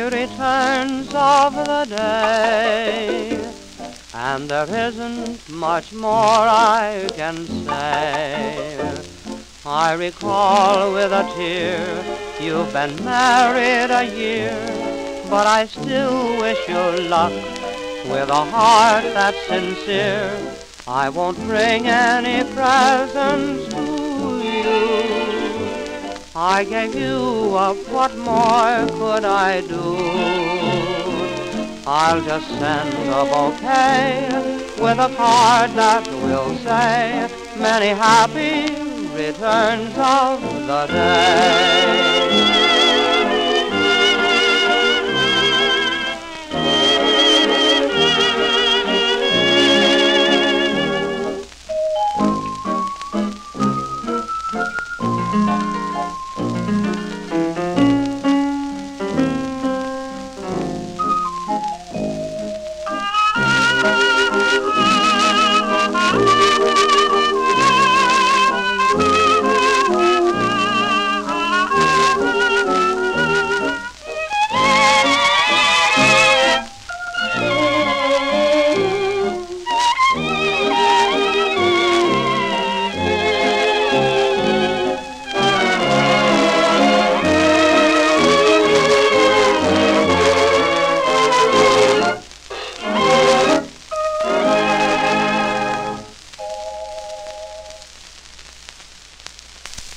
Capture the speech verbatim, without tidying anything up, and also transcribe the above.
returns of the day, and there isn't much more I can say. I recall with a tear you've been married a year, but I still wish you luck with a heart that's sincere. I won't bring any presents to you. I gave you up, what more could I do? I'll just send a bouquet with a card that will say, many happy returns of the day.